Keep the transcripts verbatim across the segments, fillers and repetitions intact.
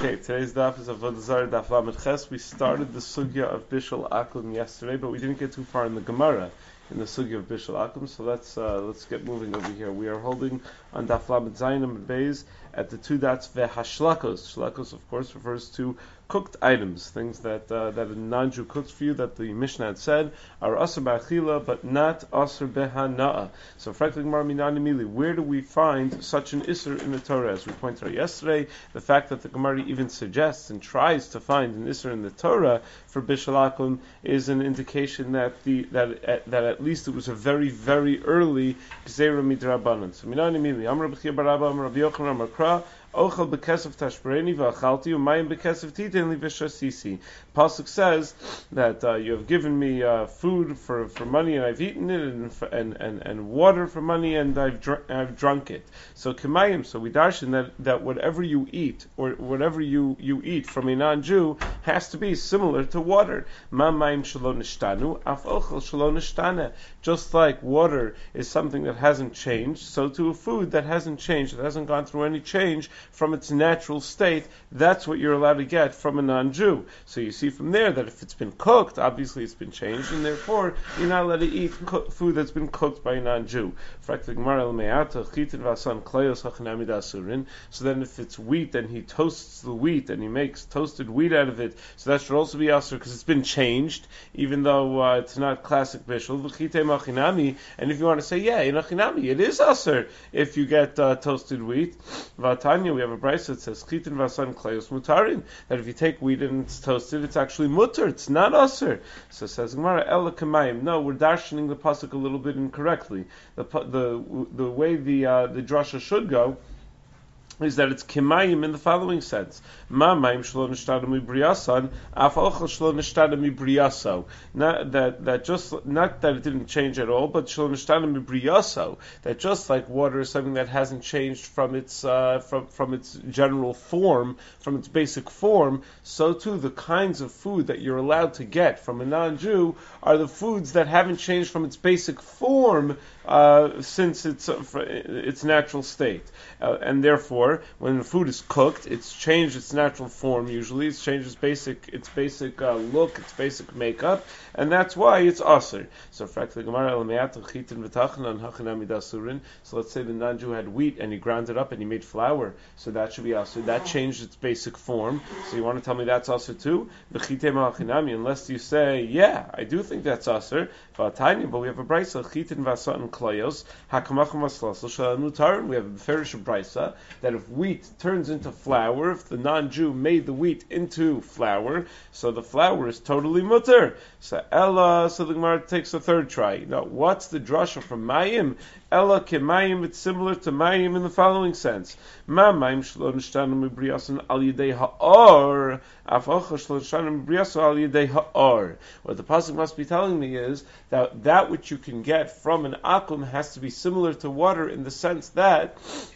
Okay, today's daf is Avodah Zarah Daf Lamed Ches. We started the sugya of Bishul Akum yesterday, but we didn't get too far in the Gemara in the sugya of Bishul Akum. So let's uh, let's get moving over here. We are holding on Daf Lamed Zayin and Beis at the two dots vehashlakos. Shlakos, of course, refers to cooked items, things that uh, that a non-Jew cooks for you, that the Mishnah had said are asur b'achila, but not asur behana'a. So, frankly, where do we find such an isur in the Torah? As we pointed out yesterday, the fact that the Gemara even suggests and tries to find an isur in the Torah for Bishul Akum is an indication that the that uh, that at least it was a very very early gzeira midrabanan. So, minani mili, Amar B'chia Barabba, Amar Rabbi Yochanan, Amar Kra. Ochel bekesef tashbereni v'achalti umayim bekesef titen li v'shasisi. Pasuk says that uh, you have given me uh, food for, for money and I've eaten it, and and, and, and water for money and I've dr- I've drunk it. So kemayim. So we darshan that, that whatever you eat or whatever you, you eat from a non-Jew has to be similar to water. Ma mayim shelo nishtanu af ochel shelo nishtana. Just like water is something that hasn't changed, so to a food that hasn't changed, that hasn't gone through any change from its natural state, that's what you're allowed to get from a non-Jew. So you see from there that if it's been cooked, obviously it's been changed, and therefore you're not allowed to eat co- food that's been cooked by a non-Jew. So then if it's wheat, then he toasts the wheat, and he makes toasted wheat out of it, so that should also be asur because it's been changed, even though uh, it's not classic bishul. And if you want to say, yeah, in achinami, it is asur if you get uh, toasted wheat. Vatanya, we have a brayso that says chitin vasan kleos mutarin, that if you take wheat and it's toasted, it's actually mutter, it's not asur. So it says Gemara ela kamayim. No, we're darshaning the pasuk a little bit incorrectly. The the the way the uh, the drasha should go is that it's kemayim in the following sense: Ma mayim shlo nishtada mibriyasan, af ochel shlo nishtada mibriyaso. Not that that just not that it didn't change at all, but shlo nishtada mibriyaso. That just like water is something that hasn't changed from its uh, from from its general form, from its basic form, so too the kinds of food that you're allowed to get from a non-Jew are the foods that haven't changed from its basic form uh, since its uh, its natural state, uh, and therefore, when the food is cooked, it's changed its natural form. Usually, it's changed its basic, its basic uh, look, its basic makeup, and that's why it's asur. So, so let's say the non-Jew had wheat and he ground it up and he made flour, so that should be asur. That changed its basic form. So you want to tell me that's asur too? Unless you say, yeah, I do think that's asur. But we have a brayso chitin vasat klayos hakamacham aslas shalanutarin. We have a beferish brayso that if wheat turns into flour, if the non-Jew made the wheat into flour, so the flour is totally mutter. So Ella, so the Gemara takes a third try. Now, what's the drasha from Mayim? Ella kemayim, it's similar to Mayim in the following sense. Ma mayim shlo nishtanu mibriyasan al yidei ha'or, af ochel shlo nishtanu mibriyasan al yidei ha'or. What the pasuk must be telling me is that that which you can get from an akum has to be similar to water in the sense that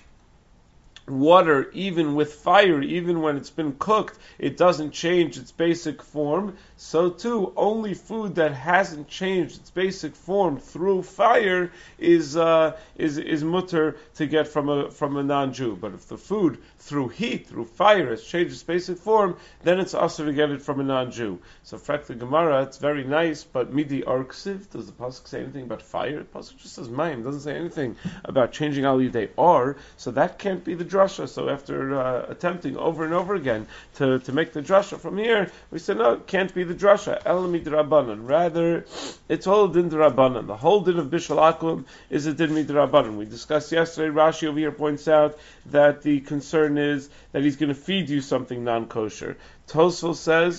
water, even with fire, even when it's been cooked, it doesn't change its basic form. So too, only food that hasn't changed its basic form through fire is uh, is is mutter to get from a from a non-Jew. But if the food through heat, through fire, has changed its basic form, then it's also to get it from a non-Jew. So, frak the Gemara, it's very nice, but midi arksiv, does the pasuk say anything about fire? The pasuk just says mayim, doesn't say anything about changing al yidei or. So that can't be the drasha. So after uh, attempting over and over again to, to make the drasha from here, we said no, it can't be the drasha. El midrabanan. Rather, it's all din drabanan. The whole din of Bishul Akum is a din midrabanan. We discussed yesterday. Rashi over here points out that the concern is that he's going to feed you something non-kosher. Tosfos says,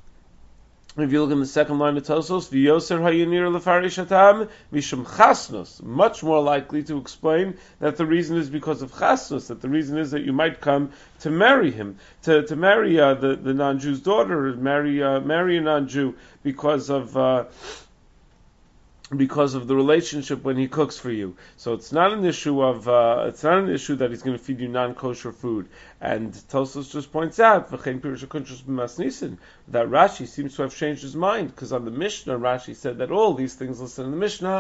if you look in the second line of Tosfos, v'yoser hayinir lefarishatam mishum chasnos, much more likely to explain that the reason is because of chasnos, that the reason is that you might come to marry him, to to marry uh, the the non-Jew's daughter, or marry uh, marry a non-Jew because of. Uh, because of the relationship when he cooks for you. So it's not an issue of, uh, it's not an issue that he's going to feed you non-kosher food. And Tosfos just points out, that Rashi seems to have changed his mind, because on the Mishnah, Rashi said that all these things listed in the Mishnah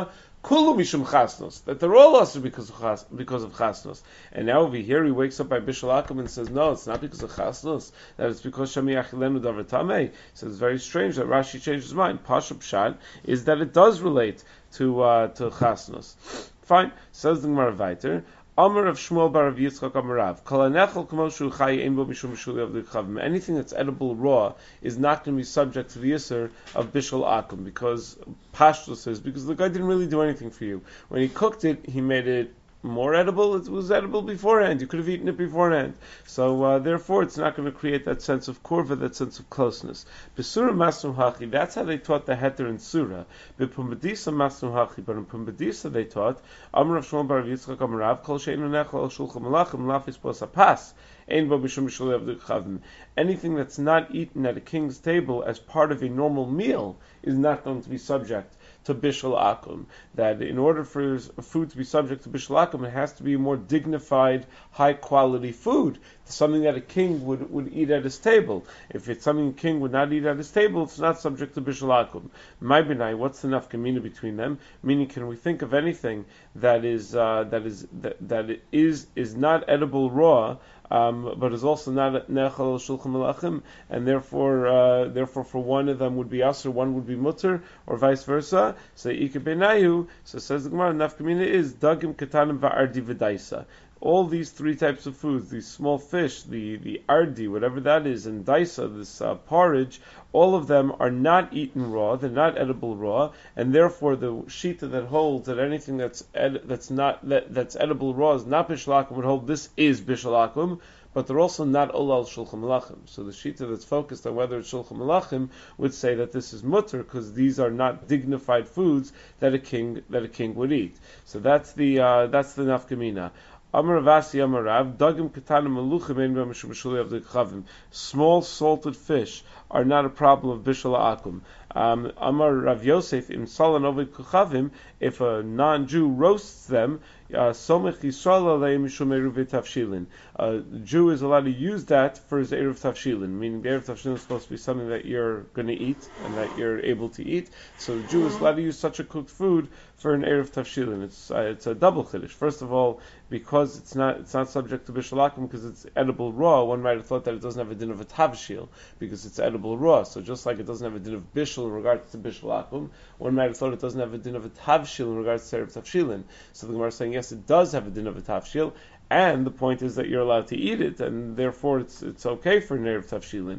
Kulu mishum chasnos, that they're all usher because of chas, because of chasnos. And now over here he wakes up by Bishul Akum and says, no, it's not because of chasnos, that it's because Shami Achilenu Davar Tamei. So it's very strange that Rashi changed his mind. Pashup Pshat is that it does relate to uh, to chasnos. Fine, says the Gemara weiter. Amar of Shmuel bar of Yitzchak Amarav. Kalanechel k'moshu chay ein bo mishum bishul of the chavim. Anything that's edible raw is not going to be subject to the yisur of bishul akum, because Pashto says, because the guy didn't really do anything for you. When he cooked it, he made it more edible. It was edible beforehand. You could have eaten it beforehand. So uh, therefore, it's not going to create that sense of kurva, that sense of closeness. Besura masnum hachi. That's how they taught the heter in surah. Bepumbedisa masnum hachi. But in Pumbedisa they taught Amar of Shmuel bar Yitzchak Amarav Kol she'enu nechel al shulchan malachim lafis pos apas. Ein bo mishum b'shul avdei chavim. Anything that's not eaten at a king's table as part of a normal meal is not going to be subject to bishul akum. That in order for food to be subject to bishul akum, it has to be more dignified, high quality food, something that a king would, would eat at his table. If it's something a king would not eat at his table, it's not subject to bishul akum. My benai, what's the nafkamina between them? Meaning, can we think of anything that is uh, that is that, that is is not edible raw, um, but is also not nechal shulchan malachim, and therefore uh, therefore for one of them would be aser, one would be mutter, or vice versa? So ike benayu. So says the Gemara, nafkamina is dagim ketanim va'ardi v'daisa. All these three types of foods, these small fish, the, the ardi, whatever that is, and daisa, this uh, porridge, all of them are not eaten raw, they're not edible raw, and therefore the shita that holds that anything that's ed, that's not that, that's edible raw is not bishul akum would hold this is bishul akum, but they're also not olal shulchan malachim. So the shita that's focused on whether it's shulchan malachim would say that this is mutter, because these are not dignified foods that a king that a king would eat. So that's the uh, that's the nafkamina. Amar Ravasi Amar Rav, Dagim Ketanim Maluchim Ein B'Mishum B'Shuli of the Chavim. Small salted fish are not a problem of Bishul Akum. Um, Amar Rav Yosef Im Salan Ovid Kuchavim, if a non-Jew roasts them, Somech Yisrael Aleim Mishum Eruv Tavshilin. A Jew is allowed to use that for his Eruv Tavshilin, meaning the Eruv Tavshilin is supposed to be something that you're going to eat and that you're able to eat. So the Jew is allowed to use such a cooked food for an Eruv Tavshilin. It's uh, it's a double chiddush. First of all, because it's not it's not subject to Bishul Akum because it's edible raw, one might have thought that it doesn't have a din of a Tavshil because it's edible raw. So just like it doesn't have a din of Bishul in regards to Bishul Akum, one might have thought it doesn't have a din of a Tavshil in regards to Eruv Tavshilin. So the Gemara is saying, yes, it does have a din of a Tavshil, and the point is that you're allowed to eat it, and therefore it's it's okay for an Eruv Tavshilin.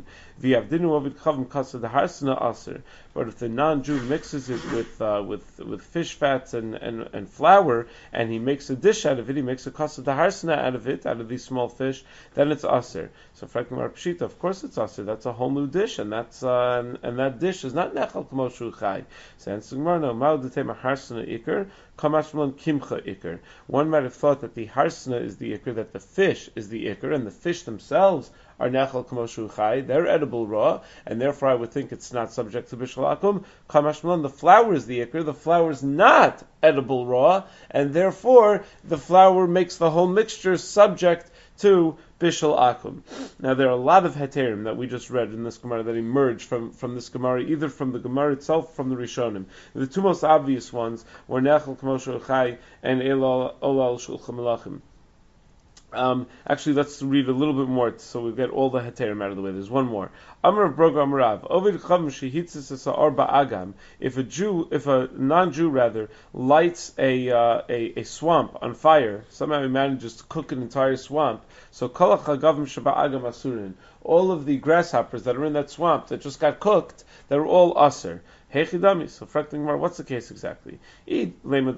But if the non-Jew mixes it with uh, with with fish fats and, and, and flour, and he makes a dish out of it, he makes a kasa daharsana out of it, out of these small fish, then it's aser. So frankly, Pshita, of course it's aser. That's a whole new dish, and that's uh, and, and that dish is not nechal k'moshu chai. So answer Gemara, no, ma'u d'tema harsana ikar, kamashmalon kimcha ikar. One might have thought that the harsana is the ikar, that the fish is the ikar, and the fish themselves are nechal k'moshu chai. They're edible raw, and therefore I would think it's not subject to bishul akum. Kamashmalon, the flour is the ikar. The flour is not edible raw, and therefore the flour makes the whole mixture subject to bishul akum. Now there are a lot of heterim that we just read in this Gemara that emerged from, from this Gemara, either from the Gemara itself or from the Rishonim. The two most obvious ones were nechal k'moshu chai and olal shulchan malachim. Um, actually, let's read a little bit more so we get all the heterim out of the way. There's one more. Amar Broga Amarav. Ovid Chavim shehitzis esa'or ba'agam. If a Jew, if a non-Jew rather, lights a, uh, a a swamp on fire, somehow he manages to cook an entire swamp. So kol ha'chagavim sheba'agam asurin. All of the grasshoppers that are in that swamp that just got cooked, they're all aser. Hechidami. So, what's the case exactly? If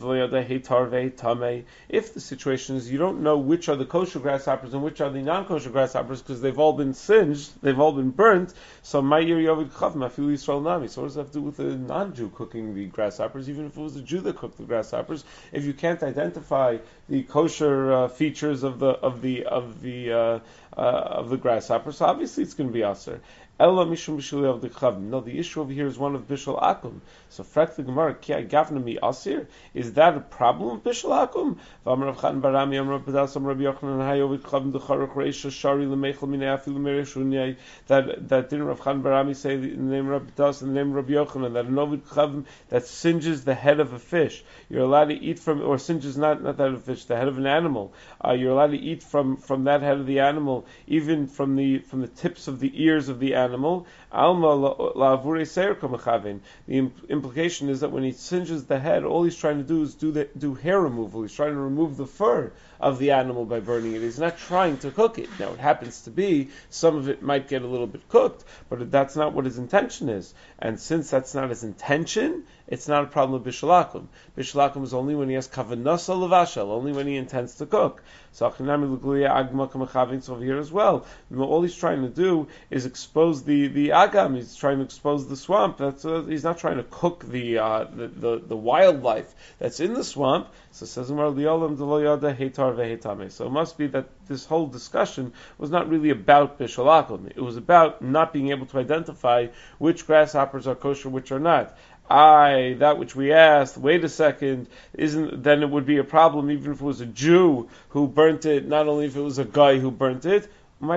the situation is you don't know which are the kosher grasshoppers and which are the non-kosher grasshoppers because they've all been singed, they've all been burnt, so Ma'ir Yovid Chav Mafil Yisrael Nami. So what does that have to do with a non-Jew cooking the grasshoppers, even if it was a Jew that cooked the grasshoppers? If you can't identify the kosher uh, features of the of the of the uh, uh, of the grasshopper, so obviously it's going to be aser. Ella mishum b'shuli of the chavim. No, the issue over here is one of bishul akum. So, frak the Gemara, ki gavna mi asir. Is that a problem of bishul akum? V'amar Rav Chatan Barami, Amar Rav Pedas, Amar Rabbi Yochanan, hayo v'chavim d'charach reisha shari l'meichel minei afilu mereshunyai. That that didn't Rav Chatan Barami say in the name of Rav Pedas and the name of Rabbi Yochanan that an ovid chavim that singes the head of a fish, you're allowed to eat from, or singes not not that of a fish, the head of an animal. Uh, you're allowed to eat from from that head of the animal, even from the from the tips of the ears of the animal. Animal, alma la'avure seir kamachavin. The implication is that when he singes the head, all he's trying to do is do the, do hair removal. He's trying to remove the fur of the animal by burning it. He's not trying to cook it. Now, it happens to be some of it might get a little bit cooked, but that's not what his intention is. And since that's not his intention, it's not a problem with bishul akum. Bishul akum is only when he has kavanasa levashel, only when he intends to cook. So over here as well, all he's trying to do is expose the, the agam. He's trying to expose the swamp. That's uh, he's not trying to cook the, uh, the the the wildlife that's in the swamp. So it says so it must be that this whole discussion was not really about bishul akum. It was about not being able to identify which grasshoppers are kosher, which are not. I, that which we asked, wait a second, isn't, then it would be a problem even if it was a Jew who burnt it, not only if it was a guy who burnt it.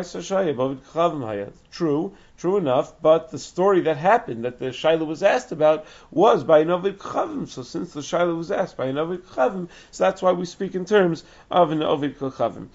True, true enough, but the story that happened, that the Shaila was asked about, was by an Ovid Chavim. So since the Shaila was asked by an Ovid Chavim, so that's why we speak in terms of an Ovid Chavim.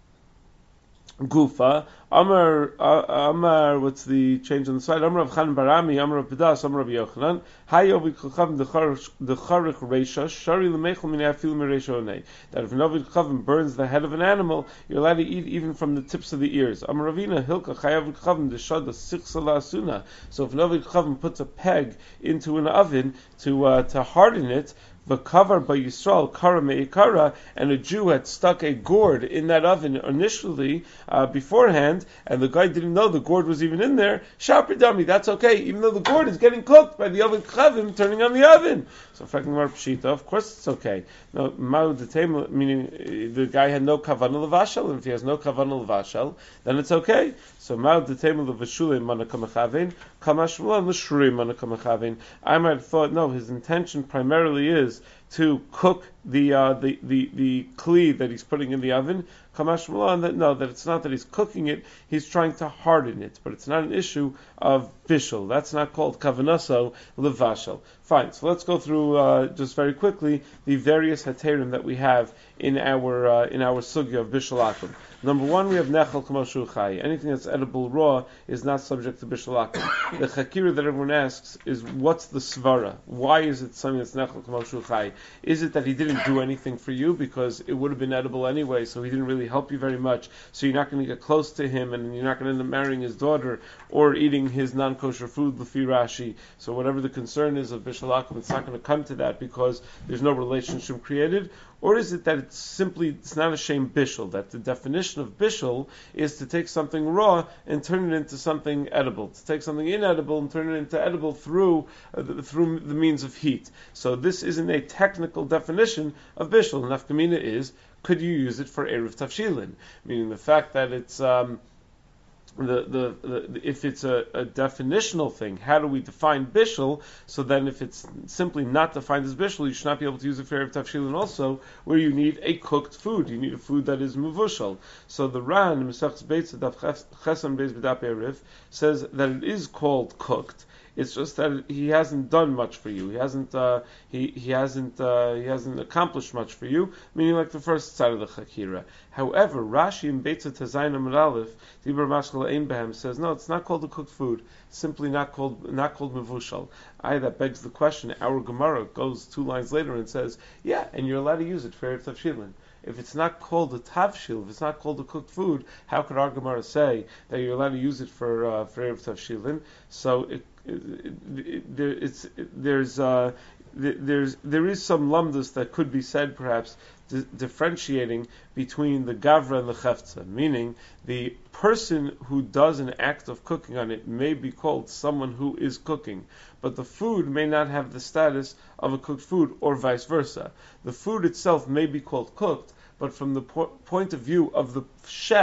Gufa, Amar, uh, Amar, what's the change on the side? Amar Rav Chatan Barami, Amar Rav Pedas, Amar Rabbi Yochanan, Hayo v'kochavim d'charich reisha, shari l'meichel minei afilu mereisha onei. That if an ovid chavim burns the head of an animal, you're allowed to eat even from the tips of the ears. Amar Ravina, Hilka chayav v'kochavim d'shad sichsa la'asuna. So if an ovid chavim puts a peg into an oven to uh, to harden it, the cover by Yisrael, kara me'ikara, and a Jew had stuck a gourd in that oven initially, uh, beforehand, and the guy didn't know the gourd was even in there, shapri dami, that's okay, even though the gourd is getting cooked by the oven chavim turning on the oven. So, of course it's okay. Now, meaning the guy had no kavanah levashel, and if he has no kavanah levashel, then it's okay. So, ma'od detema levashule mana kamachavin, kamashmulan l'shuri mana kamachavin. I might have thought, no, his intention primarily is to cook the uh, the the the kli that he's putting in the oven. Kamashmulan, that no, that it's not that he's cooking it; he's trying to harden it. But it's not an issue of bishul. That's not called kavanaso levashel. Fine. So let's go through uh, just very quickly the various heterim that we have in our uh, in our sugya of bishul akum. Number one, we have nechel k'moshu chai. Anything that's edible raw is not subject to bishul akum. The chakira that everyone asks is, what's the svara? Why is it something that's nechel k'moshu chai? Is it that he didn't do anything for you because it would have been edible anyway, so he didn't really help you very much, so you're not going to get close to him and you're not going to end up marrying his daughter or eating his non-kosher food, l'fi Rashi. So whatever the concern is of bishul akum, it's not going to come to that because there's no relationship created. Or is it that it's simply, it's not a shame bishul, that the definition of bishul is to take something raw and turn it into something edible, to take something inedible and turn it into edible through uh, the, through the means of heat. So this isn't a technical definition of bishul. Nafkamina is, could you use it for eruv tafshilin? Meaning the fact that it's um, The, the, the if it's a, a definitional thing, how do we define bishul? So then, if it's simply not defined as bishul, you should not be able to use it for erev tafshilin also, where you need a cooked food. You need a food that is muvushal. So the Ran, Mesachtes Beitza Daf Chesam Beis B'Dap Erev, says that it is called cooked. It's just that he hasn't done much for you. He hasn't. Uh, he he hasn't. Uh, he hasn't accomplished much for you. Meaning, like the first side of the chakira. However, Rashi in Beitza Tezayin Amud Aleph, Dibur Mashkal Ein Behem, says no, it's not called a cooked food. It's simply not called not called mevushal. I that begs the question. Our Gemara goes two lines later and says, yeah, and you're allowed to use it for erev tafshilin. If it's not called a tavshil, if it's not called a cooked food, how could our Gemara say that you're allowed to use it for uh, for erev tavshilin? So it, it, it, it, there, it's it, there's uh, there's there is some lumdus that could be said, perhaps di- differentiating between the gavra and the chefza, meaning the person who does an act of cooking on it may be called someone who is cooking, but the food may not have the status of a cooked food, or vice versa. The food itself may be called cooked, but from the po- point of view of the chef,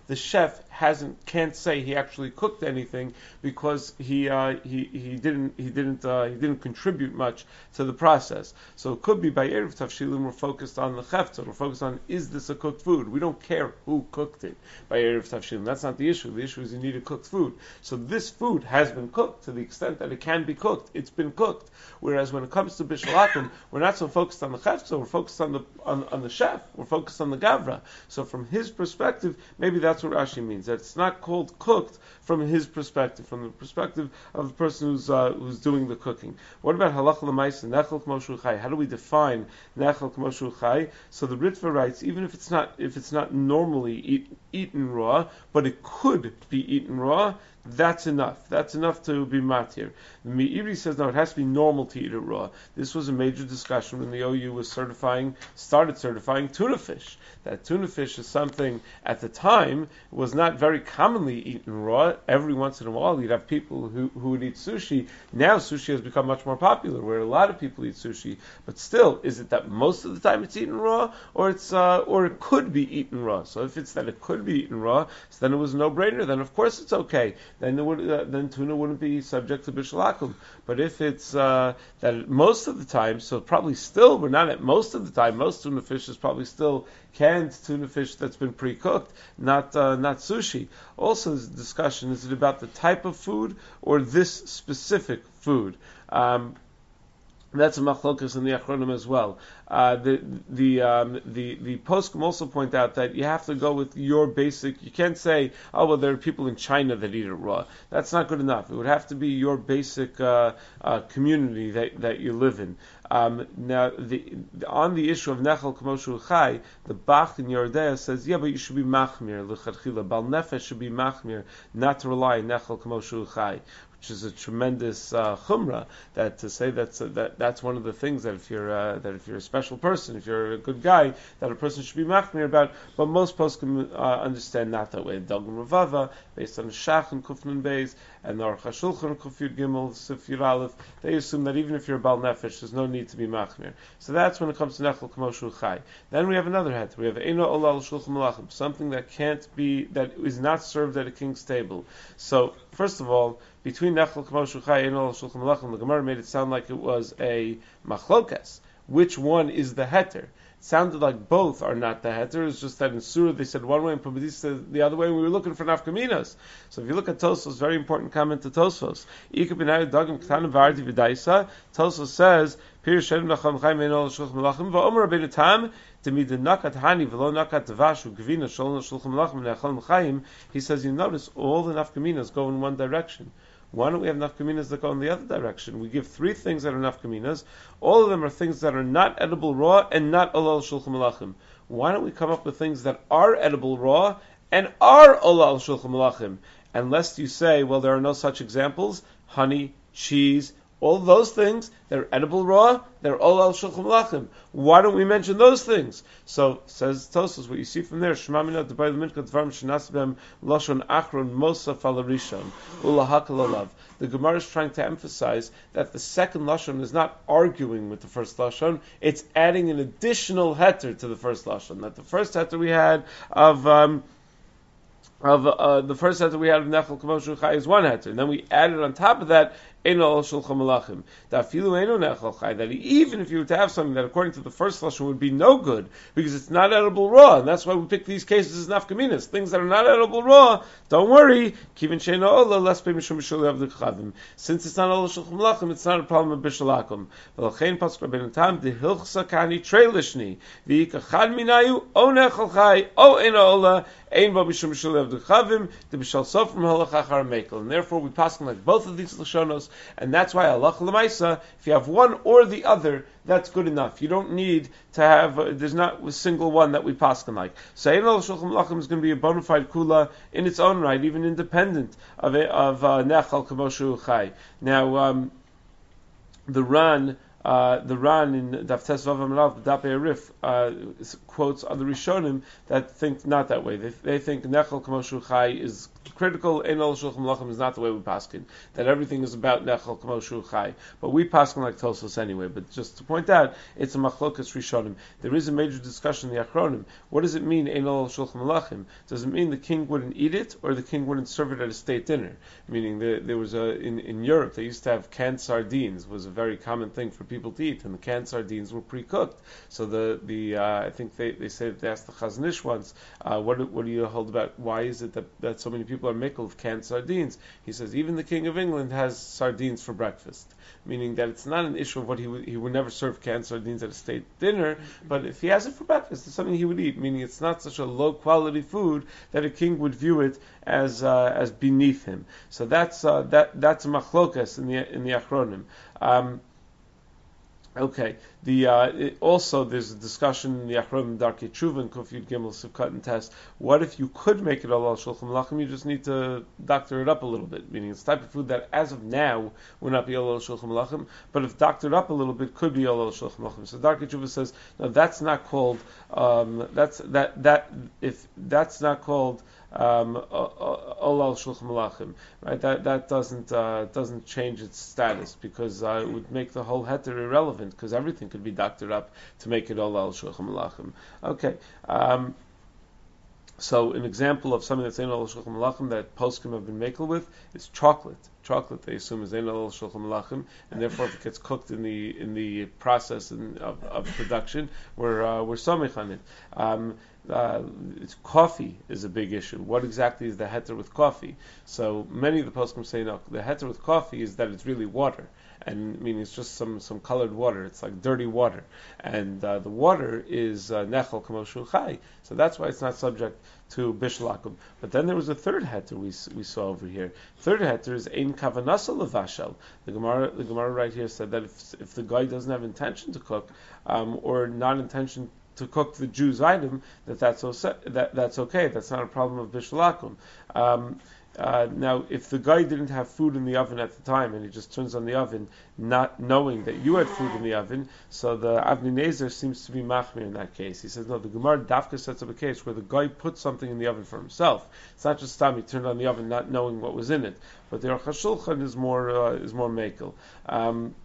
the chef hasn't can't say he actually cooked anything because he uh, he he didn't he didn't uh, he didn't contribute much to the process. So it could be by Erev Tavshilin we're focused on the chefta, we're focused on is this a cooked food? We don't care who cooked it by Erev Tavshilin. That's not the issue. The issue is you need a cooked food. So this food has been cooked to the extent that it can be cooked. It's been cooked. Whereas when it comes to Bishul Akum, we're not so focused on the chefta, we're focused on the on, on the chef. We're focused on the gavra. So from his perspective, maybe that's what Rashi means. That it's not called cooked from his perspective, from the perspective of the person who's uh, who's doing the cooking. What about halacha l'maisa nechel k'mo shu chai? How do we define nechel k'mo shu chai? So the Ritva writes, even if it's not if it's not normally eat, eaten raw, but it could be eaten raw, that's enough. That's enough to be matir. The Meiri says no, it has to be normal to eat it raw. This was a major discussion when the O U was certifying, started certifying tuna fish. That tuna fish is something at the time was not very commonly eaten raw. Every once in a while you'd have people who, who would eat sushi. Now sushi has become much more popular, where a lot of people eat sushi. But still, is it that most of the time it's eaten raw, or it's uh, or it could be eaten raw? So if it's that it could be eaten raw, so then it was a no-brainer. Then of course it's okay. Then it would, uh, then tuna wouldn't be subject to bishul akum. But if it's uh, that most of the time, so probably still we're not at most of the time. Most tuna fish is probably still canned tuna fish that's been pre-cooked, not uh, not sushi. Also, there's a discussion: is it about the type of food or this specific food? Um, That's a machlokas in the Achronim as well. Uh, the the um, the the poskim also point out that you have to go with your basic. You can't say, oh well, there are people in China that eat it raw. That's not good enough. It would have to be your basic uh, uh, community that that you live in. Um, now, the, the, on the issue of nechel k'moshu chai, the Bach in Yordea says, yeah, but you should be machmir l'chadchila. Bal nefesh should be machmir, not to rely on nechel k'moshu chai, which is a tremendous uh, chumrah. That to say that's uh, that that's one of the things that if you're uh, that if you're a special person, if you're a good guy, that a person should be machmir about. But most poskim uh, understand not that way. Dagum Ravava, based on Shach and Kufnan Beis, and the Aruch HaShulchan Kufyud Gimel Sifyud Aleph, they assume that even if you're a Bal Nefesh, there's no need to be machmir. So that's when it comes to Nechel K'moshu Chai. Then we have another het. We have Eino Olal Shulchan Malachim, something that can't be, that is not served at a king's table. So, first of all, between Nechel K'moshu Chai and Olal Shulchan Malachim, the Gemara made it sound like it was a machlokas. Which one is the heter? Sounded like both are not the heter. It's just that in Surah they said one way and Pumbedis said the other way. We were looking for nafkaminas. So if you look at Tosfos, very important comment to Tosfos. Tosfos says, he says, you notice all the nafkaminas go in one direction. Why don't we have nafkaminas that go in the other direction? We give three things that are nafkaminas. All of them are things that are not edible raw and not olal shulchan malachim. Why don't we come up with things that are edible raw and are olal shulchan malachim? Unless you say, well, there are no such examples. Honey, cheese, all those things, they're edible raw, they're olal shulchan malachim. Why don't we mention those things? So, says Tosfos, what you see from there, Shema mina d'bay l'mincha d'varim shenas b'hem lashon achron mosaf al harishon ulahakal olav. The Gemara is trying to emphasize that the second lashon is not arguing with the first lashon; it's adding an additional heter to the first lashon. That the first heter we had of um, of uh, the first heter we had of nechel k'moshu chai is one heter, and then we added on top of that Eino Shulchan Malachim. That even if you were to have something that according to the first lashon would be no good, because it's not edible raw, and that's why we pick these cases as nafkaminas. Things that are not edible raw, don't worry. Since it's not Ola Shulchan Malachim, it's not a problem of Bishul Akum. V'lochein pasuk Rabbeinu Tam dehilchsa kani treilishni v'yikachad minayu o nechel chai o Eino Ola ein bo mishum Bishul Avdechavim the Bishul Sof from Halach Achar Mekel. And therefore we pass like both of these lashonos. And that's why Allah l'maisa, if you have one or the other, that's good enough. You don't need to have, uh, there's not a single one that we paskin like. So Eino Shulchan Malachim is going to be a bona fide kula in its own right, even independent of of uh, Nechel K'moshu Chai. Now, um, the Ran, Uh, the Ran in Daf Tes Vav Amarav Dapei Arif uh, quotes other Rishonim that think not that way. They, they think Nechel K'moshu Chai is critical Enol Shulchan Malachim is not the way we paskin. That everything is about Nechel Kamo Shu Chai. But we paskin like Tosos anyway. But just to point out, it's a machlokas rishonim. There is a major discussion in the Achronim. What does it mean Enol Shulchan Malachim? Does it mean the king wouldn't eat it, or the king wouldn't serve it at a state dinner? Meaning the, there was a in, in Europe they used to have canned sardines. Was a very common thing for people to eat, and the canned sardines were pre-cooked. So the the uh, I think they, they say that they asked the Chazon Ish once, uh, what what do you hold about? Why is it that, that so many people are makel of canned sardines? He says even the King of England has sardines for breakfast, meaning that it's not an issue of what he would he would never serve canned sardines at a state dinner, but if he has it for breakfast, it's something he would eat. Meaning it's not such a low quality food that a king would view it as uh, as beneath him. So that's uh, that that's a machlokas in the in the Achronim. Um, Okay. The uh, it, also there's a discussion in the Achronim Darkei Tshuva and Kuf Yud Gimel Sivkat and Test. What if you could make it Olal Shulchan Malachim? You just need to doctor it up a little bit. Meaning it's the type of food that as of now would not be Olal Shulchan Malachim, but if doctored up a little bit could be Olal Shulchan Malachim. So Darkei Tshuva says no, that's not called. Um, that's that that if that's not called. Um, Olal Shulchan Malachim, right? That that doesn't uh, doesn't change its status because uh, it would make the whole heter irrelevant because everything could be doctored up to make it Olal Shulchan Malachim. Okay. Um, so an example of something that's in Olal Shulchan Malachim that poskim have been makel with is chocolate. Chocolate they assume is in Olal Shulchan Malachim, and therefore if it gets cooked in the in the process in, of, of production, we're uh, we're samich on it. Um, Uh, it's coffee is a big issue. What exactly is the heter with coffee? So many of the poskim say no, the heter with coffee is that it's really water, and meaning it's just some, some colored water. It's like dirty water, and uh, the water is nechel kamo shu chai. So that's why it's not subject to bishul akum. But then there was a third heter we we saw over here. Third heter is ein kavanasa levashel. The Gemara the Gemara right here said that if if the guy doesn't have intention to cook, um, or not intention to cook the Jew's item, that that's, o- that that's okay. That's not a problem of bishul akum. Um, uh, now, if the guy didn't have food in the oven at the time and he just turns on the oven, not knowing that you had food in the oven, so the Avnei Nezer seems to be machmir in that case. He says, no, the Gemara Dafka sets up a case where the guy put something in the oven for himself. It's not just time he turned on the oven not knowing what was in it. But the Aruch HaShulchan is more uh, is more makel. Um,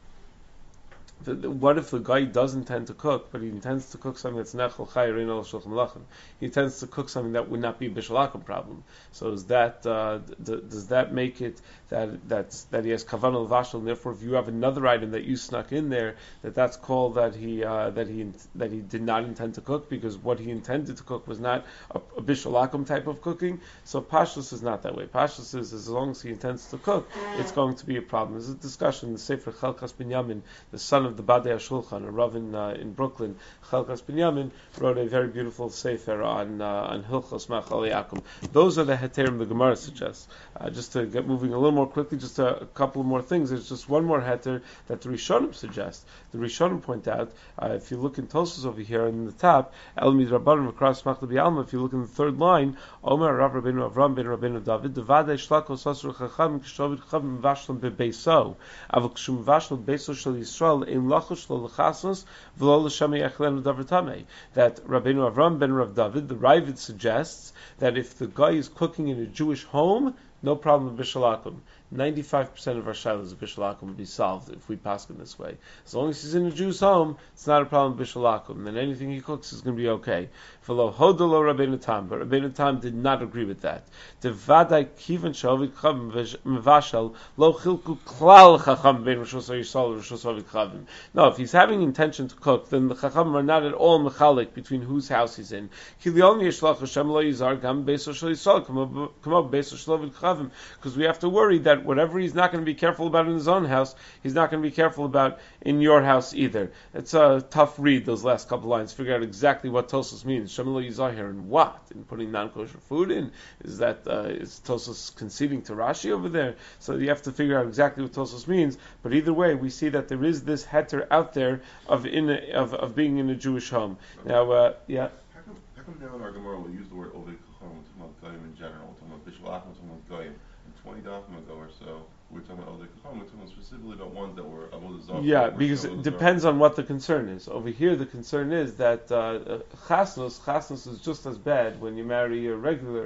The, the, what if the guy does intend to cook, but he intends to cook something that's nechel chay or inol shulchan malachim? He intends to cook something that would not be a bishul akum problem. So is that uh, d- does that make it that that's that he has kavanah levashel? And therefore, if you have another item that you snuck in there, that that's called that he uh, that he that he did not intend to cook because what he intended to cook was not a, a bishul akum type of cooking. So pashtus is not that way. Pashtus is as long as he intends to cook, it's going to be a problem. There's a discussion in the Sefer Chelkas Binyamin, the son of the Badei HaShulchan, a Rav in, uh, in Brooklyn, Chelkas Binyamin, wrote a very beautiful sefer on uh, on Hilchos Machal Yakum. Those are the heterim the Gemara suggests. Uh, just to get moving a little more quickly, just a, a couple more things. There's just one more heter that the Rishonim suggest. The Rishonim point out, uh, if you look in Tosfos over here in the top, El Midrabarim across Machal Bialma, if you look in the third line, Omer Rav Rabbeinu Avram ben Rabbeinu David, Devadei Shlakos Asur Chacham Kishovid Chavim Vashlam Bebeiso, Avol Kshum Vashlam Beiso Shel Yisrael Ein Lachush Lo Lechasnos V'Lo L'Shamei Echlenu Davar Tamei. That Rabbeinu Avram ben Rav David, the Ravid suggests that if the guy is cooking in a Jewish home, no problem with bishul akum. ninety-five percent of our shilas of bishul akum would be solved if we pass in this way. As long as he's in a Jew's home, it's not a problem with bishul akum. Then anything he cooks is going to be okay. V'lo hodolo Rabbeinu Tam, but Rabbeinu Tam did not agree with that. Devadai kivan shavik chavim mevashal lo chilku klal chacham ben rishos ha'yisrael rishos havik chavim. No, if he's having intention to cook, then the chacham are not at all mechalik between whose house he's in. Kilion yishlach Hashem lo yizar gam beiso shel Yisrael kamo beiso shel havik chavim. Because we have to worry that whatever he's not going to be careful about in his own house, he's not going to be careful about in your house either. It's a tough read, those last couple lines. Figure out exactly what Tosfos means. Shem lo yizar here and what? In putting non-kosher food in? Is that, uh, is Tosfos conceding to Rashi over there? So you have to figure out exactly what Tosfos means. But either way, we see that there is this heter out there of in a, of, of being in a Jewish home. Now, uh, yeah. How come, how come now in our Gemara we use the word Oved Chacham, we're talking about Goyim in general, we're talking about Bishul Akum, we're talking about Goyim. twenty dafim ago or so, we were talking about Oved Chacham, we're talking specifically about ones that were Avodah Zarah. Yeah, because it depends on what the concern is. Over here, the concern is that uh, Chasnos, Chasnos is just as bad when you marry a regular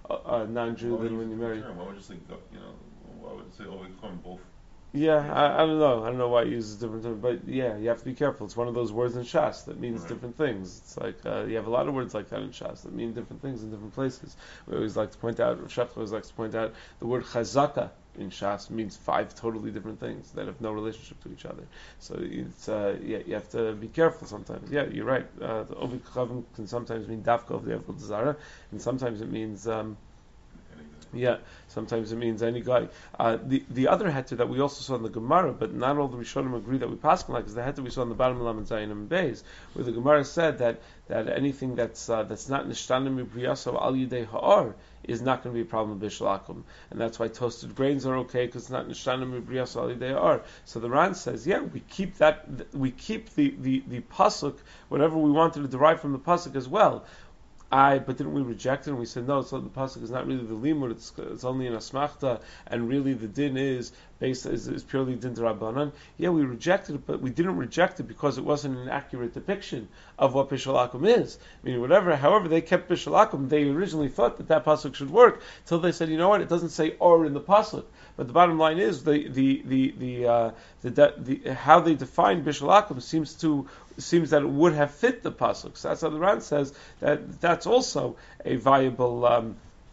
a, a non-Jew Why would than you when you use the marry. term? Why would you say, go- you know, why would it say Ovei Kacham both? Yeah, I, I don't know. I don't know why it uses different terms, but yeah, you have to be careful. It's one of those words in Shas that means Right. different things. It's like uh, you have a lot of words like that in Shas that mean different things in different places. We always like to point out, Rav Shach always likes to point out, the word chazaka in Shas means five totally different things that have no relationship to each other. So it's uh, yeah, you have to be careful sometimes. Yeah, you're right. Uh, the Ovei Kachavim can sometimes mean dafka of the Avodah Zarah, and sometimes it means. Um, Yeah, sometimes it means any guy. Uh, the the other heter that we also saw in the Gemara, but not all the Rishonim agree that we pass like, is the heter we saw in the bottom of Lamed Zayin and Beis, where the Gemara said that that anything that's uh, that's not nishtanim mibriyaso al yidei ha'ar is not going to be a problem with bishul akum, and that's why toasted grains are okay because it's not nishtanim mibriyaso al yidei ha'ar. So the Ran says, yeah, we keep that, we keep the the the pasuk, whatever we wanted to derive from the pasuk as well. I, but didn't we reject it? And we said no. So the pasuk is not really the limud; it's, it's only an asmachta, and really the din is based is, is purely din d'Rabbanan. Yeah, we rejected it, but we didn't reject it because it wasn't an accurate depiction of what bishul akum is. I mean, whatever. However, they kept bishul akum. They originally thought that that pasuk should work till they said, you know what? It doesn't say or in the pasuk. But the bottom line is the the the the, uh, the, the, the how they define bishul akum seems to. seems that it would have fit the pasuk. So that's how the Ran says that that's also a viable, um,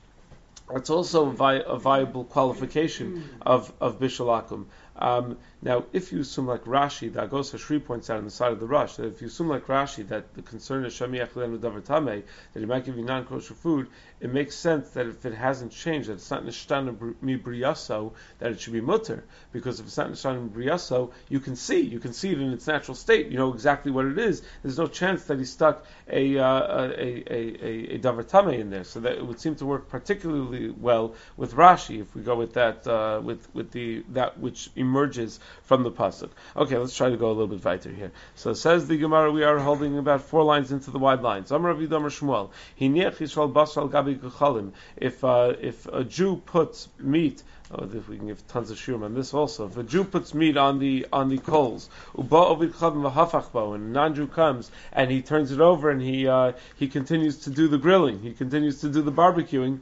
that's also a, vi- a viable qualification of of bishul akum. Um, now, if you assume like Rashi, the Agos Hashri points out on the side of the Rush, that if you assume like Rashi that the concern is Shami Echlenu Davar Tameh, that he might give you non-kosher food, it makes sense that if it hasn't changed, that it's not Nishtana Mi Briyaso, that it should be mutter. Because if it's not Nishtana Mi Briyaso, you can see, you can see it in its natural state, you know exactly what it is. There's no chance that he stuck a, uh, a, a, a, a Davar Tameh in there. So that it would seem to work particularly well with Rashi, if we go with that, uh, with, with the, that which emerges from the pasuk. Okay, let's try to go a little bit weiter here. So it says the Gemara, we are holding about four lines into the wide lines. Amar Rav Yidamar Shmuel, Hiniach Yisrael basal gabi kachalim. If uh, if a Jew puts meat, oh, if we can give tons of shiurim on this also. If a Jew puts meat on the on the coals, uba ovid chavim v'hafachbo, and a non-Jew comes and he turns it over and he uh, he continues to do the grilling, he continues to do the barbecuing.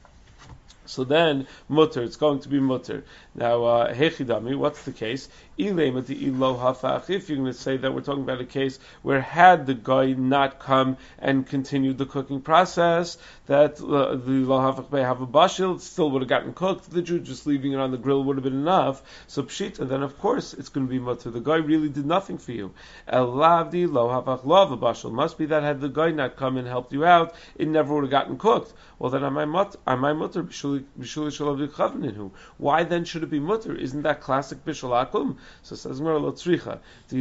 So then, mutter, it's going to be mutter. Now, uh, hechidami, what's the case? If you're going to say that we're talking about a case where had the guy not come and continued the cooking process, that uh, the lo hafach may have a bashil, it still would have gotten cooked. The Jew just leaving it on the grill would have been enough. So pshita, then of course it's going to be mutter. The guy really did nothing for you. El lavdi lo hafach lo a bashil. Must be that had the guy not come and helped you out, it never would have gotten cooked. Well, then am I mutter? Am I mutter? Why then should it be mutter? Isn't that classic bishul akum? So it says the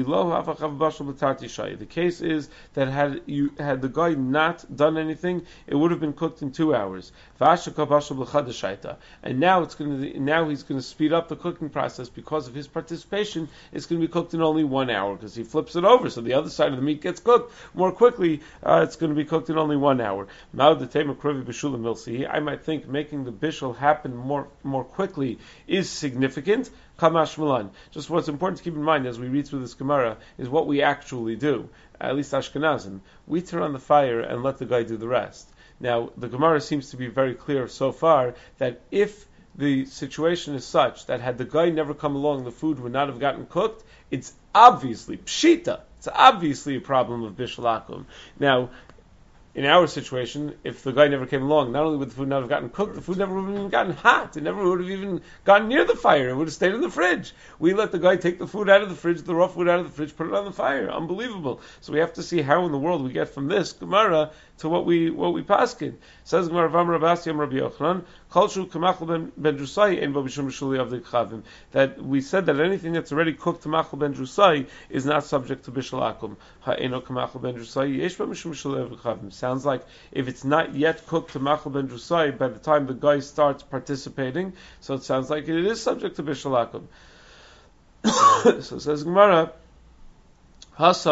case is that had you had the guy not done anything, it would have been cooked in two hours. And now it's going to now he's going to speed up the cooking process because of his participation. It's going to be cooked in only one hour because he flips it over, so the other side of the meat gets cooked more quickly. Uh, it's going to be cooked in only one hour. I might think making the bishul happen more more quickly is significant. Kamash Milan. Just what's important to keep in mind as we read through this Gemara is what we actually do. At least Ashkenazim, we turn on the fire and let the guy do the rest. Now, the Gemara seems to be very clear so far that if the situation is such that had the guy never come along, the food would not have gotten cooked, it's obviously pshita. It's obviously a problem of bishul akum. Now, in our situation, if the guy never came along, not only would the food not have gotten cooked, the food never would have even gotten hot. It never would have even gotten near the fire. It would have stayed in the fridge. We let the guy take the food out of the fridge, the raw food out of the fridge, put it on the fire. Unbelievable. So we have to see how in the world we get from this Gemara to what we what we paskin. Says Gemara V'amar Rav Asi Amar Rabbi Yochanan, Kolshu Kamachal ben ben Drusai ein bo b'shum b'shuli avdei kchavim. That we said that anything that's already cooked Kamachal ben Drusai is not subject to bishul akum. Ha'eno Kamachal ben Drusai yesh bo b'shum b'shuli avdei kchavim. Sounds like if it's not yet cooked to Machal ben Drusai by the time the guy starts participating, so it sounds like it is subject to bishul akum. So it says Gemara, Hasam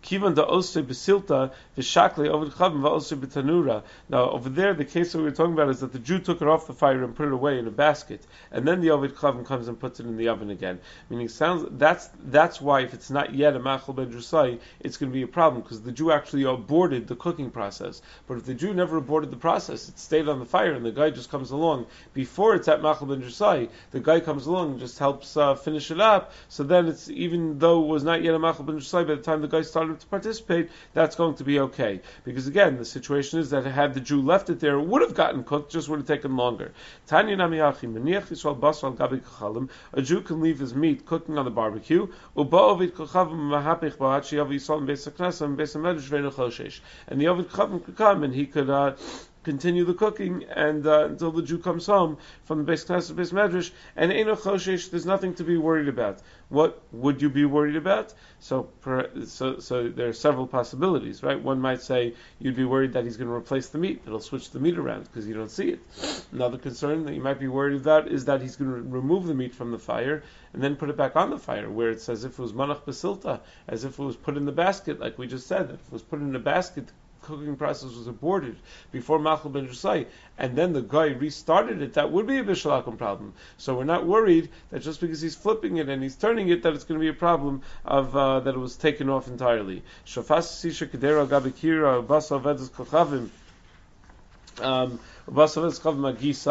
Kivan da osei besilta v'shakle ovid chavim v'osei b'tanura. Now over there, the case that we were talking about is that the Jew took it off the fire and put it away in a basket, and then the ovid chavim comes and puts it in the oven again. Meaning, sounds that's that's why if it's not yet a machal ben drusai, it's going to be a problem because the Jew actually aborted the cooking process. But if the Jew never aborted the process, it stayed on the fire, and the guy just comes along before it's at machal ben drusai, the guy comes along and just helps uh, finish it up. So then it's, even though it was not yet a machal ben drusai, by the time the guy started to participate, that's going to be okay. Because again, the situation is that had the Jew left it there, it would have gotten cooked, just would have taken longer. Tanya nami achi, maniach Yisrael basar al gabi kachalim. A Jew can leave his meat cooking on the barbecue. Uba ovid kachavim mahapich ba'at sheyav Yisrael beis haknesa and beis hamedrash ve'eno choshesh. And the ovid kachavim could come and he could uh, continue the cooking and uh, until the Jew comes home from the Beis Knesset Beis Medrash, and Eino Choshesh, there's nothing to be worried about. What would you be worried about? So, per, so, so there are several possibilities, right? One might say you'd be worried that he's going to replace the meat; it'll switch the meat around because you don't see it. Another concern that you might be worried about is that he's going to remove the meat from the fire and then put it back on the fire, where it's as if it was manach basilta, as if it was put in the basket, like we just said, that if it was put in a basket, cooking process was aborted before Machal ben Drusai, and then the guy restarted it, that would be a Bishul Akum problem. So we're not worried that just because he's flipping it and he's turning it, that it's going to be a problem of uh, that it was taken off entirely. Shofas Sisha Kedera Gabikira Basa Vedas Kochavim. Um, a woman can leave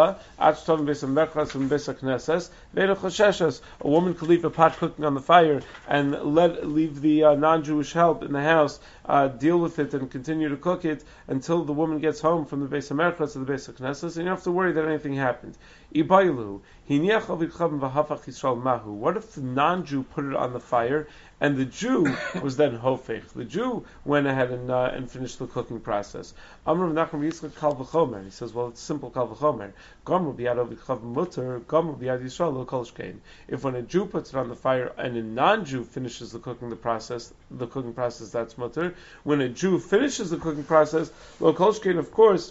a pot cooking on the fire and let leave the uh, non-Jewish help in the house uh, deal with it and continue to cook it until the woman gets home from the Beis HaMerchas to the Beis HaKnesses, and you don't have to worry that anything happened. What if the non-Jew put it on the fire and the Jew was then hofech? The Jew went ahead and uh, and finished the cooking process. Amr Nachman Yitzchak Kal V'chomer. He says, well, it's simple Kal V'chomer. Gomru b'yad ovid chav mutter, Gomru b'yad Yisrael lo kol shkein. If when a Jew puts it on the fire and a non-Jew finishes the cooking the process, the cooking process, that's mutter. When a Jew finishes the cooking process, lo kol shkein, of course,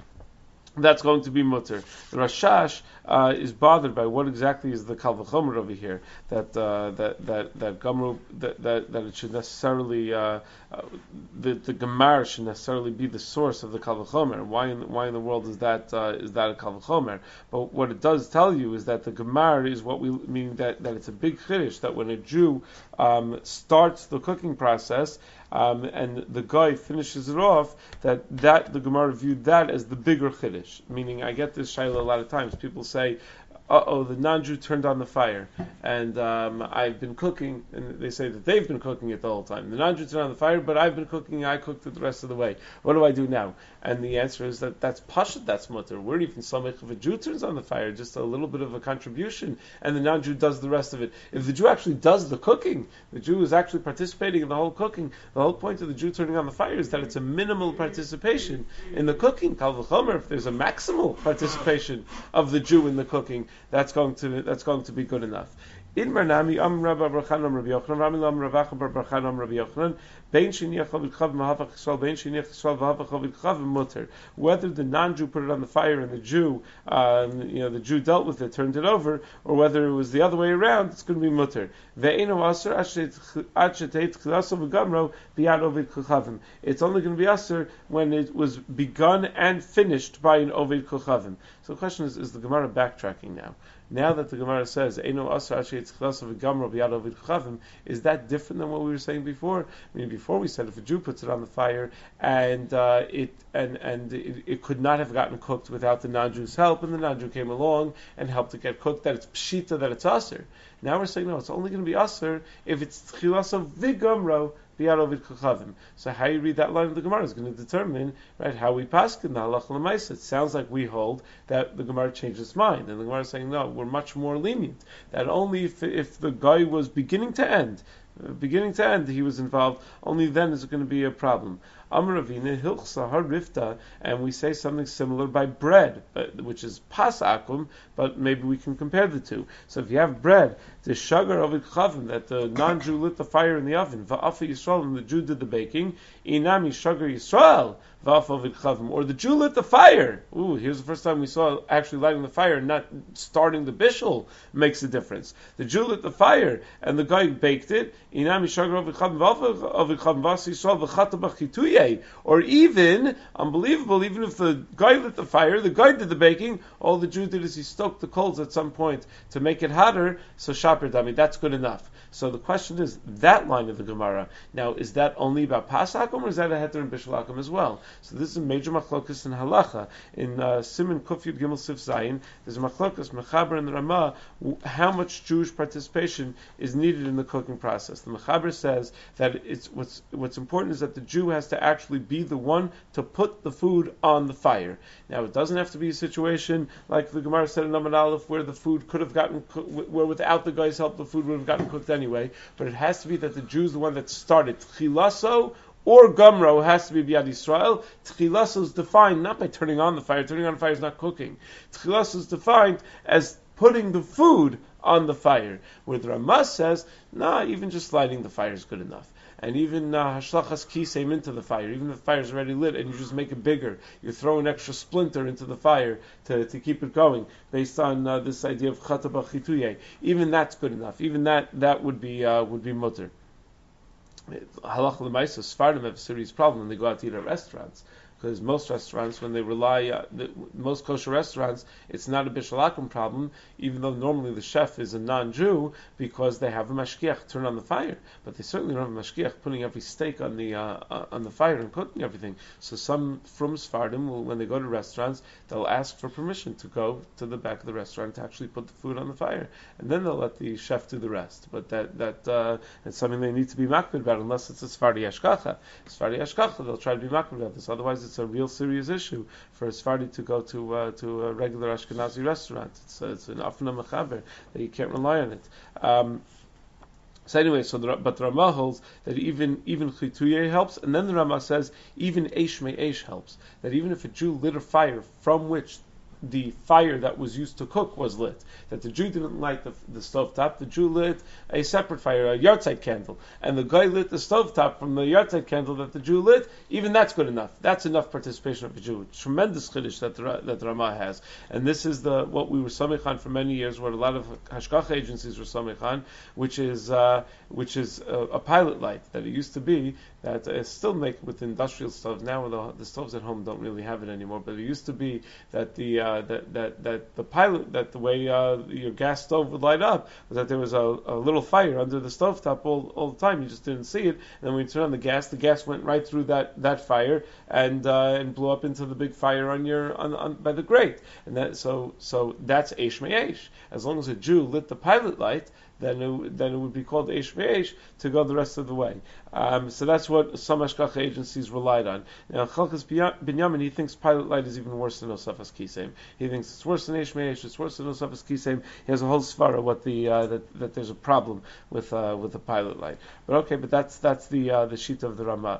that's going to be mutter. The Rashash uh, is bothered by what exactly is the Kal V'chomer over here. That uh, that that that Gomru that, that that it should necessarily uh, uh, the the Gemara should necessarily be the source of the Kal V'chomer. Why in why in the world is that uh, is that a Kal V'chomer? But what it does tell you is that the Gemara is what we mean that, that it's a big chiddush that when a Jew um, starts the cooking process. Um, and the guy finishes it off, that, that the Gemara viewed that as the bigger chiddush. Meaning, I get this shayla a lot of times. People say, uh-oh, the non-Jew turned on the fire, and um, I've been cooking, and they say that they've been cooking it the whole time. The non-Jew turned on the fire, but I've been cooking, I cooked it the rest of the way. What do I do now? And the answer is that that's pashut, that's mutter. We're even samech if a Jew turns on the fire, just a little bit of a contribution, and the non-Jew does the rest of it. If the Jew actually does the cooking, the Jew is actually participating in the whole cooking, the whole point of the Jew turning on the fire is that it's a minimal participation in the cooking. Kal v'chomer, if there's a maximal participation of the Jew in the cooking, that's going to that's going to be good enough. In Marnami, Am Rabba Barchan Am Rabbi Yochanan, Ramilam Ravacha Bar Barchan Am Rabbi Yochanan, Bein Shiniach Chavid Chav Mahavach Yisrael, Bein Shiniach Yisrael Mahavach Chavid Chav Mutter. Whether the non-Jew put it on the fire and the Jew, um, you know, the Jew dealt with it, turned it over, or whether it was the other way around, it's going to be Mutter. Ve'enu Aser Acheteit Chilaso V'Gamro B'Yad Ovid Kochavim. It's only going to be Aser when it was begun and finished by an Ovid Kochavim. So the question is, is the Gemara backtracking now? Now that the Gemara says, Eino Asar Acheteit Chilaso V'Gamro B'Yad Ovid Kochavim, is that different than what we were saying before? I mean, before we said if a Jew puts it on the fire and uh, it and and it, it could not have gotten cooked without the non-Jew's help, and the non-Jew came along and helped it get cooked, that it's pshita, that it's aser. Now we're saying no, it's only going to be aser if it's chilaso v'gamro b'yad ovid kochavim. So how you read that line of the Gemara is going to determine, right, how we paskin the halacha l'maisa. It sounds like we hold that the Gemara changed its mind, and the Gemara is saying no, we're much more lenient. That only if if the guy was beginning to end. Beginning to end, he was involved. Only then is it going to be a problem. Amar Ravina Hilchsa Harifta, and we say something similar by bread, which is pas akum, but maybe we can compare the two. So if you have bread, the shagar of chavim, that the non-Jew lit the fire in the oven, va'afa Yisrael, and the Jew did the baking, inami shagar Yisrael, v'af ovid chavim. Or the Jew lit the fire. Ooh, here's the first time we saw actually lighting the fire, not starting the bishul makes a difference. The Jew lit the fire, and the guy baked it. Or even, unbelievable, even if the guy lit the fire, the guy did the baking, all the Jew did is he stoked the coals at some point to make it hotter, so shaper dami, that's good enough. So the question is, that line of the Gemara, now is that only about Pasakum, or is that a heter and bishul akum as well? So this is a major machlokus in halacha. In uh, Siman Kuf Yud Gimel Sif Zayin, there's a machlokus, Mechaber and the Ramah, how much Jewish participation is needed in the cooking process. The Mechaber says that it's what's what's important is that the Jew has to actually be the one to put the food on the fire. Now, it doesn't have to be a situation like the Gemara said in Amud Aleph, where the food could have gotten, where without the guy's help, the food would have gotten cooked anyway. But it has to be that the Jew is the one that started. Tchilaso or Gumro has to be B'yad Yisrael. Tchilaso is defined not by turning on the fire. Turning on the fire is not cooking. Tchilaso is defined as putting the food on the fire. Where the Ramah says, nah, even just lighting the fire is good enough. And even hashlachas uh, kisem into the fire, even if the fire is already lit and you just make it bigger, you throw an extra splinter into the fire to, to keep it going, based on uh, this idea of chataba chituye. Even that's good enough. Even that that would be uh, would be mutter. Halach l'maisa, Sfardim have a serious problem when they go out to eat at restaurants. Because most restaurants, when they rely, uh, the, most kosher restaurants, it's not a bishul akum problem, even though normally the chef is a non-Jew, because they have a mashgiach turn on the fire. But they certainly don't have a mashgiach putting every steak on the uh, uh, on the fire and cooking everything. So some from Sfardim, will, when they go to restaurants, they'll ask for permission to go to the back of the restaurant to actually put the food on the fire, and then they'll let the chef do the rest. But that that uh, it's something they need to be makbid about, unless it's a Sfardi Ashkacha. Sfardi Ashkacha, they'll try to be makbid about this. Otherwise, it's a real serious issue for a Sephardi to go to uh, to a regular Ashkenazi restaurant. It's, uh, it's an afna mechaber that you can't rely on it. Um, so anyway, so the, but the Ramah holds that even even chituye helps, and then the Ramah says even eish me eish helps. That even if a Jew lit a fire from which the fire that was used to cook was lit, that the Jew didn't light the, the stovetop, the Jew lit a separate fire, a yahrzeit candle, and the guy lit the stovetop from the yahrzeit candle that the Jew lit, even that's good enough. That's enough participation of the Jew. Tremendous chiddush that the, that the Ramah has. And this is the what we were samech on for many years, what a lot of hashgacha agencies were samech on, which is uh, which is a, a pilot light, that it used to be that uh, still make with industrial stoves. Now the, the stoves at home don't really have it anymore, but it used to be that the uh, that, that that the pilot that the way uh, your gas stove would light up was that there was a, a little fire under the stovetop all, all the time. You just didn't see it, and then when you turn on the gas, the gas went right through that, that fire and uh, and blew up into the big fire on your on, on by the grate. And that so so that's eish me'eish. As long as a Jew lit the pilot light, then it, then it would be called eish me'eish to go the rest of the way. Um, so that's what some hashgacha agencies relied on. Now, Chalkas Binyamin, he thinks pilot light is even worse than Osafas Kisem. He thinks it's worse than eish me'eish, it's worse than Osafas Kisem. He has a whole svara what the uh, that, that there's a problem with uh, with the pilot light. But okay, but that's that's the uh, the sheet of the Ramah.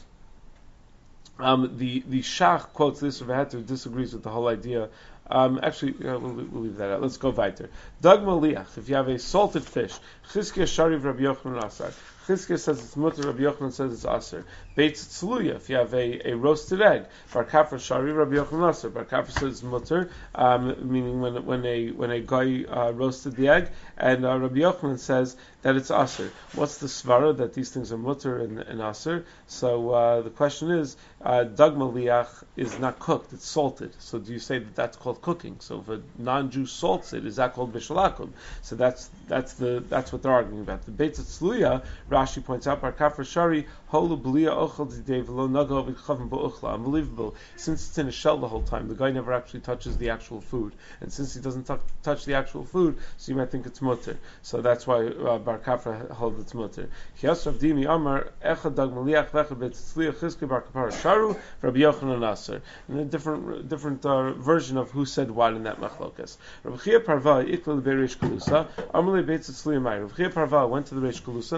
Um, the the Shach quotes this, Rav Heter disagrees with the whole idea. Um, actually, uh, we'll, we'll leave that out. Let's go weiter. Dag Maliach, if you have a salted fish, Chizkiah Shariv Rabbi Yochanan Asar. Chizkiah says it's mutter, Rabbi Yochanan says it's aser. Beit Tzluya, if you have a, a roasted egg, Bar Kafra Shariv Rabbi Yochanan Asar. Bar Kafra says it's mutter, um, meaning when when a when a guy uh, roasted the egg, and uh, Rabbi Yochanan says that it's aser. What's the svara that these things are mutter and, and aser? So uh, the question is, uh, Dag Maliach is not cooked; it's salted. So do you say that that's called cooking? So if a non-Jew salts it, is that called bishul akum? So that's that's the that's what they're arguing about. The Beit Tzluya, Rashi points out, Bar Kafra Shari holu b'liya ochel didei v'lo nago v'chavim ba'uchla. Unbelievable. Since it's in a shell the whole time, the guy never actually touches the actual food, and since he doesn't t- touch the actual food, so you might think it's mutter. So that's why uh, Bar Kafra holds it's mutter. Chiyas Rav Dimi Amar echad dag maliach v'echad Beit Tzluya Chizkiah Bar Kafra Sharu Rabbi Yochanan Aser. And a different different uh, version of who said what in that machlokas. Rabbi Chia Parva ikla bereish kalusa. Amalei Beit Tzluya Mai. Rabbi Chia Parva went to the Reish Kalusa and they asked him,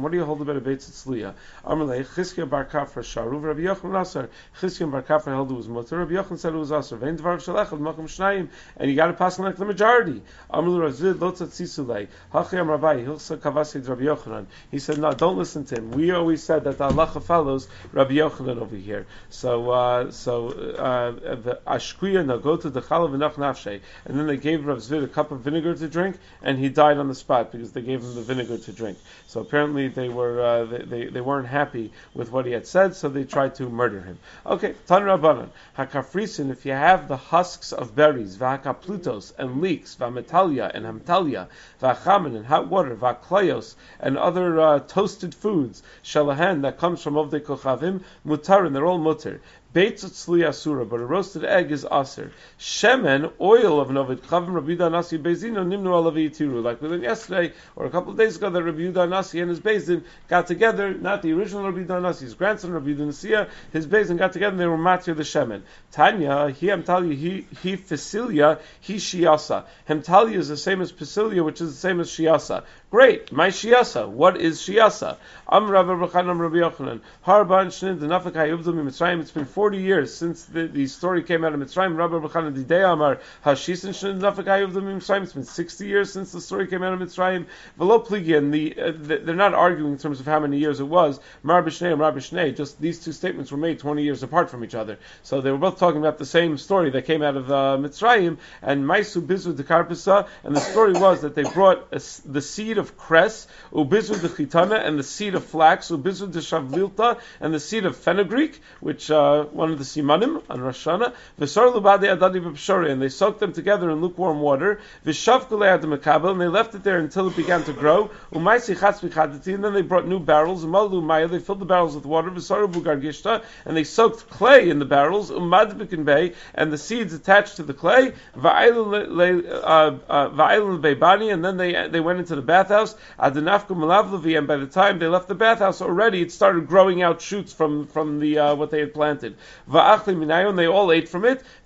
What do you hold about a Beit Tzliya? Amalei Chizkiya bar Kafra Sharu, Rabbi Yochanan Asar. Chizkiya bar Kafra held it was mutter. Rabbi Yochanan said it was Asar. Vein Dvar Shalechad Makom Shnayim, and you got to pass on like the majority. Amalei Razid Lotzat Sisulei. Hachiyam Rabbi Hilsa Kavasid Rabbi Yochanan. He said, no, don't listen to him. We always said that the halacha follows Rabbi Yochanan over here. So, uh, so uh, the Ashkuya now go to the Chalav V'nach Nafshe, and then they gave Rav Zvid a cup of vinegar to drink, and he died on the spot because they gave him the vinegar to drink. So apparently they were uh, they, they they weren't happy with what he had said, so they tried to murder him. Okay, Tan Rabbanan Hakafrisin. If you have the husks of berries, V'Hakaplutos and leeks, V'Metalia and Hamtalia, V'Achamin and hot water, V'Klayos and other uh, toasted foods, Shalahan that comes from Ovdei Kochavim, Mutar, and they're all mutar. Beit Tzli Asura, but a roasted egg is Aser. Shemen, oil of Novid Chavim, Rabbi Yehuda Nasi Bezino, Nimnu Alavi Tiru. Like we learned yesterday, or a couple of days ago, that Rabbi Yehuda Nasi and his Bezin got together, not the original Rabbi Yehuda Nasi, his grandson, Rabbi Yehuda Nasiya, his Bezin got together and they were matir the Shemen. Tanya, he Hamtalia, he, he Fisilia, he Shiasa. Hamtalia is the same as Pisilia, which is the same as Shiasa. Great, my Shiasa. What is Shiasa? Am Rabbi Bachan, Am Rabbi Yochanan. Harban Shnid, the Nafakai Uvdum in Mitzrayim. It's been forty years since the, the story came out of Mitzrayim. Rabbi Bachan, the day Amar Hashisin Shnid, Nafakai Uvdum in Mitzrayim. It's been sixty years since the story came out of Mitzrayim. Velo Pligi, and the, uh, the they're not arguing in terms of how many years it was. Mar B'Shnei and Mar B'Shnei. Just these two statements were made twenty years apart from each other. So they were both talking about the same story that came out of uh, Mitzrayim. And Maisu Bizu Dekarpisa, and the story was that they brought a, the seed of cress, ubizu de chitana, and the seed of flax, ubizu de shavlilta, and the seed of fenugreek, which uh, one of the simanim on Rosh Hashanah, v'sar lubade adadi v'pshore, and they soaked them together in lukewarm water, v'shavkulei ad mekabel, and they left it there until it began to grow, umaisi chatz v'chadati, and then they brought new barrels, umalu maya, they filled the barrels with water, v'sar bugargishta, and they soaked clay in the barrels, umad b'kinbei, and the seeds attached to the clay, v'ailun beibani, and then they they went into the bathhouse, and by the time they left the bathhouse already, it started growing out shoots from from the uh, what they had planted. And they all ate from it.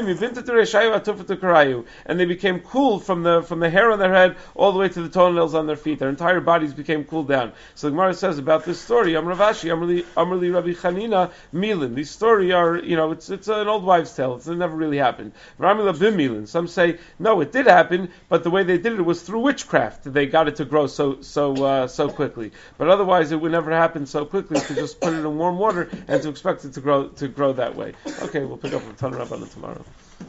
And they became cooled from the from the hair on their head all the way to the toenails on their feet. Their entire bodies became cooled down. So the Gemara says about this story, Amravashi, Amrli, Amrli Rabbi Chanina, Milin. These story are, you know, it's it's an old wives' tale. It's, it never really happened. Some say no, it did happen, but the way they did it was through witchcraft. They got it to grow so so uh, so quickly. But otherwise, it would never happen so quickly to just put it in warm water and to expect it to grow to grow that way. Okay, we'll pick up with Tanur Rabbanan tomorrow.